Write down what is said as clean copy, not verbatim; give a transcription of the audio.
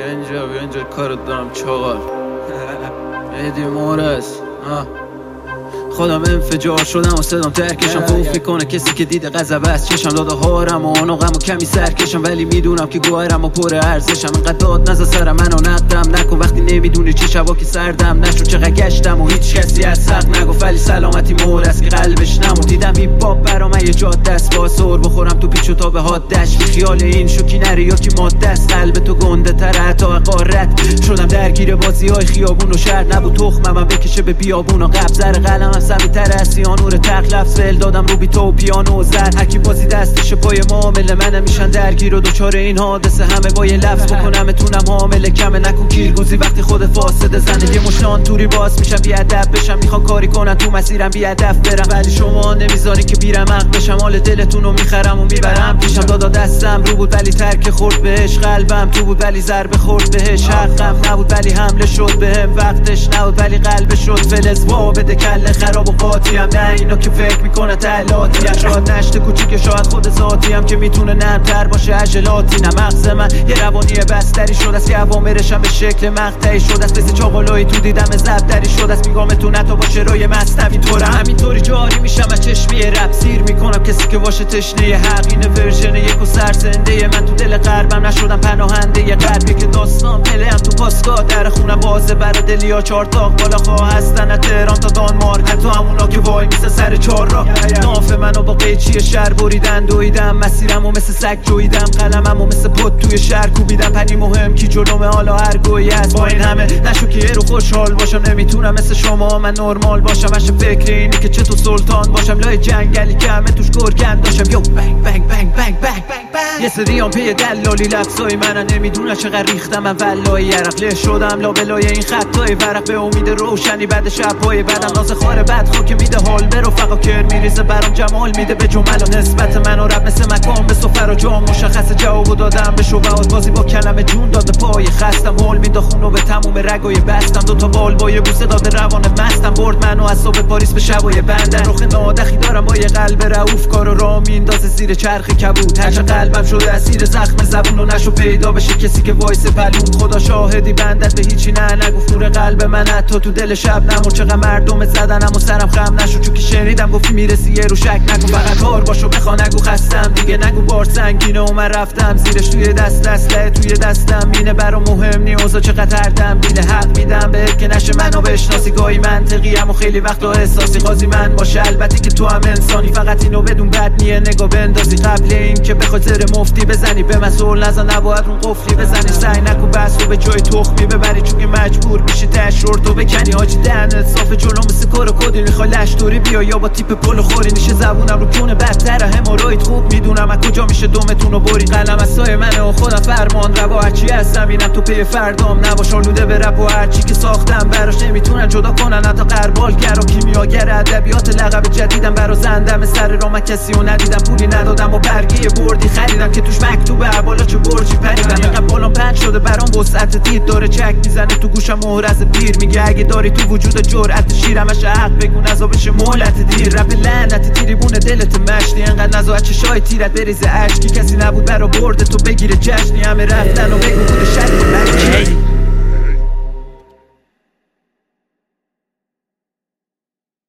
بیا اینجا کارت دارم چاقال مهدی مورس خودم انفجار شدم و صدام ترکشم خوف میکنه کسی که دیده غضب است چشم داده هارم و آناغم و کمی سرکشم ولی میدونم که گوهرم و پر ارزشم اینقدر داد نزا سر من و نقدم نکن وقتی نمیدونی چه شبا که سردم نشو چقدر گشتم و هیچ کسی از حق نگفت ولی سلامتی مورس که قلبش نمون دیدم هیپ هاپ برا من یه جاده است با سر بخورم تو پیچ و تاب حادش خیال این شوکی نری یا کی ماده است قلب تو گنده تر تا قارت شدم درگیر بازی‌های خیابون و شهر نبود تخمم من بکشه به بیابون و قبض زر قلمم سمی تر از سیانور تقلب فعل دادم رو بیتو و پیانو و زر هرکی بازی دستش پای معامله منم میشن درگیر و دوچار این حادثه همه با یه لفظ بکنم تونم حامله کمه نکن کیرگوزی وقتی خود فاسده زنه یه مشتان توری باز میشم بیادب بشم میخوان کاری کنن تو مسیرم بیادب برم ولی شما نمیذاری که بیرم حق بشم حال دلتون رو میخرم و میبرم پیشم دادا دستم رو بود ولی ترک خورد بهش قلبم تو بود ولی ضربه خورد بهش حقم نبود ولی حمله شد بهم وقتش نبود ولی قلبش شد فلز وا بده کله خراب و قاطیم نه اینا که فکر میکنه تعلاتی شاید نشته کوچیک شاید خود ذاتیم که میتونه نرمتر باشه عجلاتی نه مغز من یه روانی بستری شد است که اوامرشم به شکل مقطعی شد است مثل چاقالایی تو دیدم زبدری شد است میگم تو نتا باشه روی مصنوی طورم همینطوری جاری میشم از چشمی رپ سیر میکنم کسی که باشه تشنه حق این ورژن یک و سرزنده من تو دل قلبم نشدم پناهنده قلبی که داستان پلم تو پاسگاه در خونم بازه برا دلیا چارتاق بالا خواه هستن از تهران تا دانمارک حتی همونا که وای میسه سر چهار را ناف منو با قیچی شهر بریدن دویدم مسیرمو مثل سگ جویدم قلممو مثل پد توی شهر کوبیدم پنی مهم کی جلومه حالا هر گویی است با این همه نشو که یه رو خوشحال باشم نمیتونم مثل شما من نرمال باشم اش فکر اینی که چطور سلطان باشم لای جنگلی که همه توش گرگن داشتم یو بنگ بنگ بنگ بنگ بنگ یه سریام پی دلالی لفظای منن نمیدونن چقدر ریختم من ولایی عرقله شدم لابلای این خطای ورق به امید روشنی بعد شب‌های بعدم ناز خاره بد خاک میده حال برو فقا کر میریزه برام جمال میده به جمل و نسبت من و رب مثل مکان به سفر و جام مشخص جوابو دادم به شبهات بازی با کلمه جون داد به پای خستم حال میده خونو به تموم رگای بستم دوتا بال با یه بوسه داد روان مستم برد منو از صبح پاریس به شبای بندن رخ نادخی دارم با یه قلب رئوف کارو را میندازه زیر چرخ کبود هرچه قلبم شده اسیر زخم زبون و نشو پیدا بشه کسی که وایس پلون خدا شاهدی بندت به هیچی نگفت نور قلب من حتی تو دل شب نمون چقدر مردم زدنم و سرم خم نشو چون که شنیدم گفتی میرسی یه رو شک نکن فقط کار باشو بخوا نگو خستم دیگه نگو بار سنگینه و من رفتم زیرش توی دست اسلحه توی دستم مینه برام مهم نی اوضاع چقدر هردم دیل حق میدم بهت که نشه منو بشناسی گاهی منطقی ام و خیلی وقتا احساسی قاضی من باشه البته که تو هم انسانی فقط اینو بدون بد نیه نگاه بندازی قبل این که بخوای زر مفتی بزنی به مسئول نزن نباید اون قفلی بزنی سعی نکن بحث رو به جای تخمی ببری چون که مجبور میشی تشورتو بکنی حاجی دهنت صاف جلو مثل کارو کدی میخوای لشتوری بیا یا با تیپ پلو خوری نیشه زبونم رو کونه بدتر هموروید خوب میدونم از کجا میشه دومتون رو بری قلم از سایه منه و خودم فرمان روا هرچی هستم اینم تو پی فردام نباش آلوده به رپ و هرچی که ساختم براش نمیتونن جدا کنن حتی قربالگر و کیمیاگر ادبیات لقب جدیدم برا زندم سر را من کسی رو ندیدم پولی ندادم و برگی بردی خریدم که توش مکتوبه بالا چه برجی پریدم اینقدر بالام پنج شده برام وسعت دید داره چک میزنه تو گوشم مهر از پیر میگه اگه داری تو وجود جرأت شیرم اش حق بگو نزا بشه مهلت دیر رپ لعنت تریبون دلت مشتی انقدر نزا چشای تیرت بریزه اشکی کسی نبود برا برد تو بگیره جشنی همه رفتن و بگو بوده شک